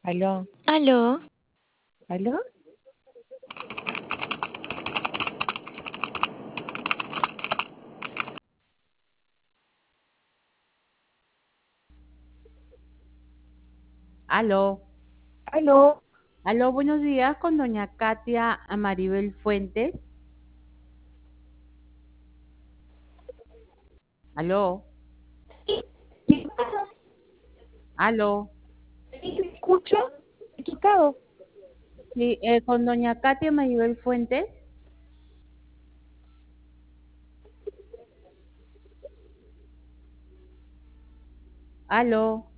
Aló, Aló, aló, Aló, aló. aló, buenos días con doña Katia Maribel Fuentes. Aló, ¿Qué pasa? aló, ¿Sí me escucho? Equivocado. sí, con doña Katia Maribel Fuentes. Aló.